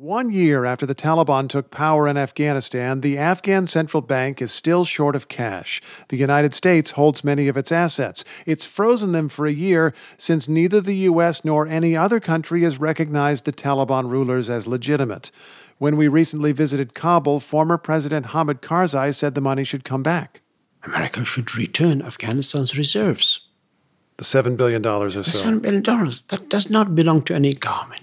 1 year after the Taliban took power in Afghanistan, the Afghan central bank is still short of cash. The United States holds many of its assets. It's frozen them for a year since neither the U.S. nor any other country has recognized the Taliban rulers as legitimate. When we recently visited Kabul, former President Hamid Karzai said the money should come back. America should return Afghanistan's reserves. The $7 billion or so. The $7 billion, that does not belong to any government.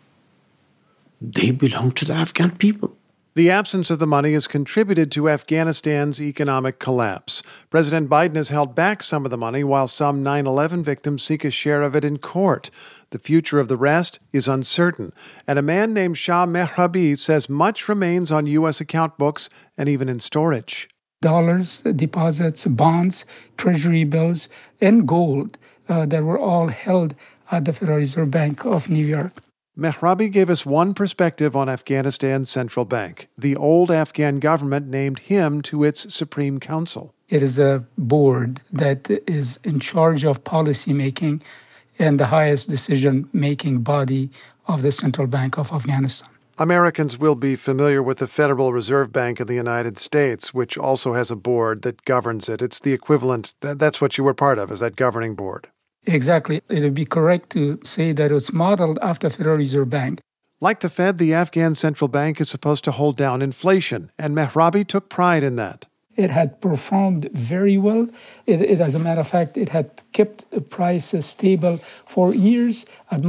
They belong to the Afghan people. The absence of the money has contributed to Afghanistan's economic collapse. President Biden has held back some of the money while some 9/11 victims seek a share of it in court. The future of the rest is uncertain. And a man named Shah Mehrabi says much remains on U.S. account books and even in storage. Dollars, deposits, bonds, treasury bills, and gold that were all held at the Federal Reserve Bank of New York. Mehrabi gave us one perspective on Afghanistan's central bank. The old Afghan government named him to its Supreme Council. It is a board that is in charge of policy making and the highest decision-making body of the Central Bank of Afghanistan. Americans will be familiar with the Federal Reserve Bank of the United States, which also has a board that governs it. It's the equivalent. That's what you were part of, is that governing board. Exactly. It would be correct to say that it's modeled after Federal Reserve Bank. Like the Fed, the Afghan central bank is supposed to hold down inflation, and Mehrabi took pride in that. It had performed very well. It as a matter of fact, it had kept prices stable for years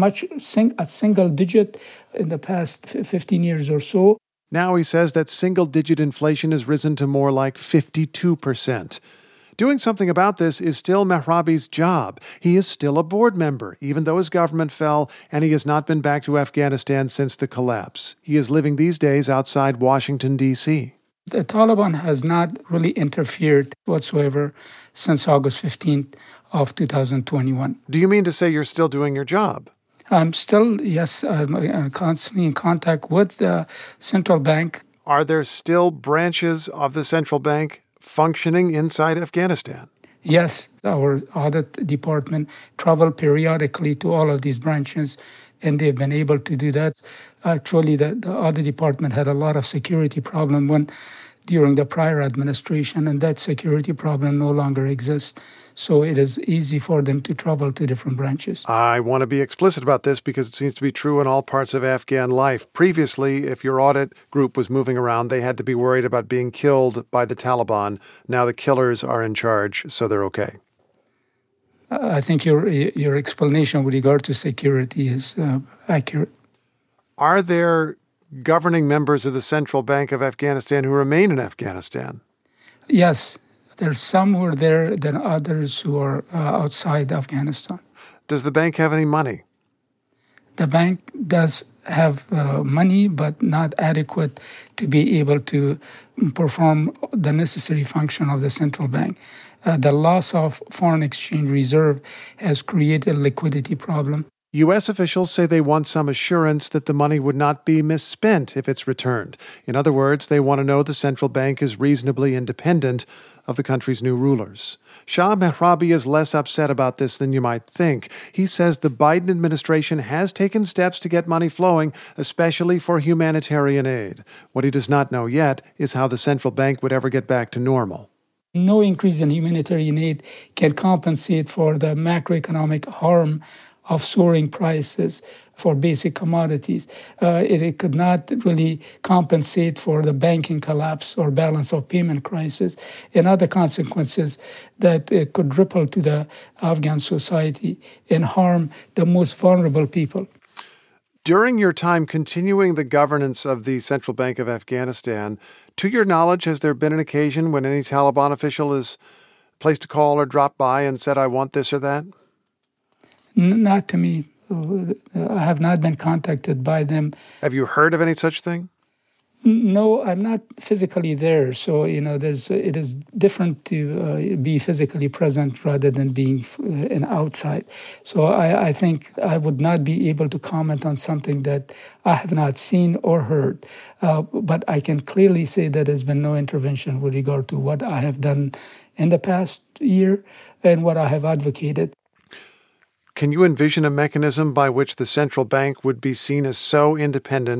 at single digit in the past 15 years or so. Now he says that single-digit inflation has risen to more like 52%. Doing something about this is still Mehrabi's job. He is still a board member, even though his government fell, and he has not been back to Afghanistan since the collapse. He is living these days outside Washington, D.C. The Taliban has not really interfered whatsoever since August 15th of 2021. Do you mean to say you're still doing your job? I'm still constantly in contact with the central bank. Are there still branches of the central bank functioning inside Afghanistan? Yes, our audit department travel periodically to all of these branches, and they've been able to do that. Actually, the audit department had a lot of security problem during the prior administration, and that security problem no longer exists. So it is easy for them to travel to different branches. I want to be explicit about this because it seems to be true in all parts of Afghan life. Previously, if your audit group was moving around, they had to be worried about being killed by the Taliban. Now the killers are in charge, so they're okay. I think your explanation with regard to security is accurate. Are there governing members of the Central Bank of Afghanistan who remain in Afghanistan? Yes. There's some who are there than others who are outside Afghanistan. Does the bank have any money? The bank does have money, but not adequate to be able to perform the necessary function of the central bank. The loss of foreign exchange reserve has created a liquidity problem. U.S. officials say they want some assurance that the money would not be misspent if it's returned. In other words, they want to know the central bank is reasonably independent of the country's new rulers. Shah Mehrabi is less upset about this than you might think. He says the Biden administration has taken steps to get money flowing, especially for humanitarian aid. What he does not know yet is how the central bank would ever get back to normal. No increase in humanitarian aid can compensate for the macroeconomic harm of soaring prices for basic commodities. It could not really compensate for the banking collapse or balance of payment crisis and other consequences that it could ripple to the Afghan society and harm the most vulnerable people. During your time continuing the governance of the Central Bank of Afghanistan, to your knowledge, has there been an occasion when any Taliban official has placed a call or dropped by and said, I want this or that? Not to me. I have not been contacted by them. Have you heard of any such thing? No, I'm not physically there. So, it is different to be physically present rather than being an outside. So I think I would not be able to comment on something that I have not seen or heard. But I can clearly say that there's been no intervention with regard to what I have done in the past year and what I have advocated. Can you envision a mechanism by which the central bank would be seen as so independent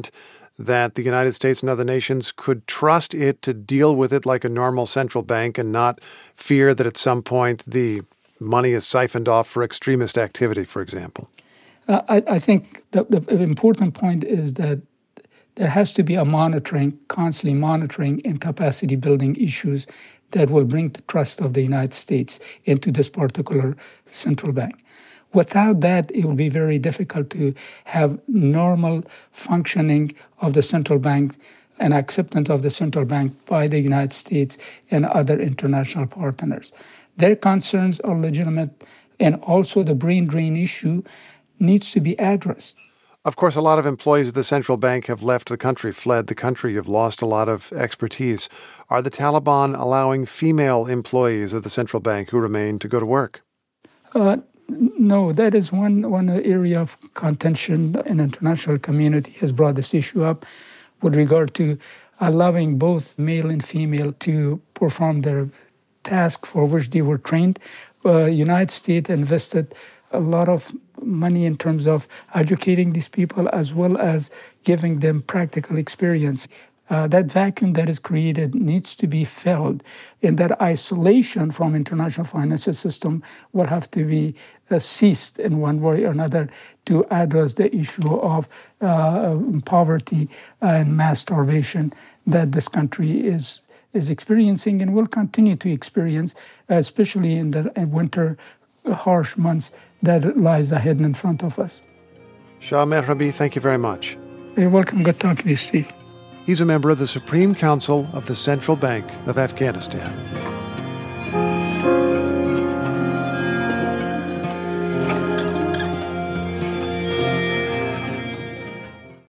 that the United States and other nations could trust it to deal with it like a normal central bank and not fear that at some point the money is siphoned off for extremist activity, for example? I think the important point is that there has to be a monitoring, constantly monitoring and capacity building issues that will bring the trust of the United States into this particular central bank. Without that, it will be very difficult to have normal functioning of the central bank and acceptance of the central bank by the United States and other international partners. Their concerns are legitimate, and also the brain drain issue needs to be addressed. Of course, a lot of employees of the central bank have left the country, fled the country. You've lost a lot of expertise. Are the Taliban allowing female employees of the central bank who remain to go to work? No, that is one area of contention. An international community has brought this issue up with regard to allowing both male and female to perform their task for which they were trained. United States invested a lot of money in terms of educating these people as well as giving them practical experience. That vacuum that is created needs to be filled, and that isolation from international financial system will have to be ceased in one way or another to address the issue of poverty and mass starvation that this country is experiencing and will continue to experience, especially in the winter harsh months that lies ahead and in front of us. Shah Mehrabi, thank you very much. You're welcome. Good talking to you, Steve. He's a member of the Supreme Council of the Central Bank of Afghanistan.